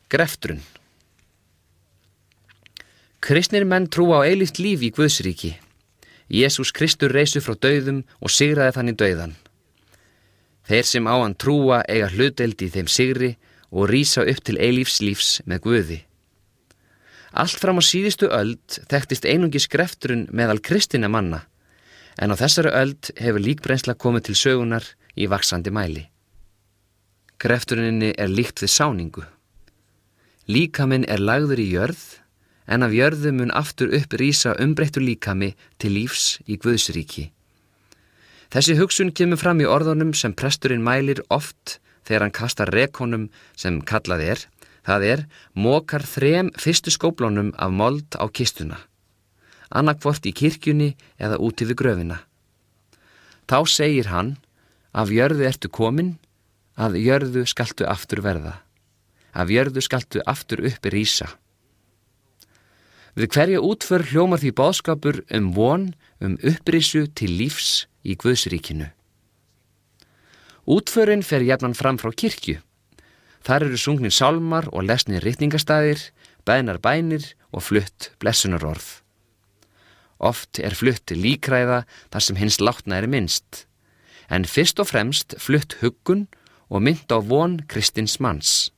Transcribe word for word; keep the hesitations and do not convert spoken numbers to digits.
Greftrun. Kristnir menn trúa á eilíft líf í Guðsríki. Jesús Kristur reisu frá dauðum og sigraði þannig dauðan. Þeir sem á hann trúa eiga hlutdeild í þeim sigri og rísa upp til eilífs lífs með Guði. Allt fram á síðustu öld þekktist einungis greftrun meðal kristinna manna, en á þessari öld hefur líkbrennsla komið til sögunar í vaxandi mæli. Greftruninni er líkt við sáningu. Líkaminn er lagður í jörð, en af jörðu mun aftur upp rísa umbreyttur líkami til lífs í Guðsríki. Þessi hugsun kemur fram í orðunum sem presturinn mælir oft þegar hann kastar rekonum sem kallað er, það er, mokar þrem fyrstu skóflunum af mold á kistuna, annarkvort í kirkjunni eða úti við gröfina. Þá segir hann, af jörðu ertu komin, að jörðu skaltu aftur verða, af jörðu skaltu aftur uppi rísa. Við hverja útför hljómar því boðskapur um von, um upprísu til lífs í Guðsríkinu. Útförin fer jafnan fram frá kirkju. Þar eru sungnir sálmar og lesnir ritningastaðir, beðnar bænir og flutt blessunarorð. Oft er flutt líkræða þar sem hins látna er minnst, en fyrst og fremst flutt huggun og mynd á von kristins manns.